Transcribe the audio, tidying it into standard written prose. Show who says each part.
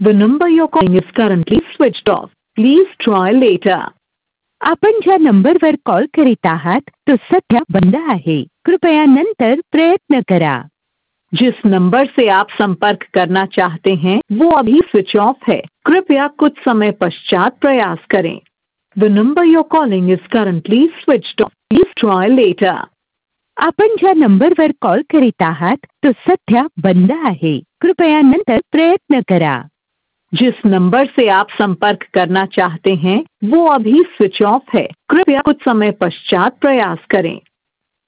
Speaker 1: The number you're calling is currently switched off. Please try later.
Speaker 2: आपण ज्या नंबरवर call करीत आहात तो सध्या बंद आहे. कृपया नंतर प्रयत्न करा.
Speaker 1: जिस नंबर से आप संपर्क करना चाहते हैं वो अभी स्विच ऑफ है. कृपया कुछ समय पश्चात प्रयास करें. The number you're calling is currently switched off. Please try later.
Speaker 2: आपण ज्या नंबरवर कॉल करीत आहात तो सध्या बंद आहे. कृपया नंतर प्रयत्न करा.
Speaker 1: जिस नंबर से आप संपर्क करना चाहते हैं वो अभी स्विच ऑफ है. कृपया कुछ समय पश्चात प्रयास करें.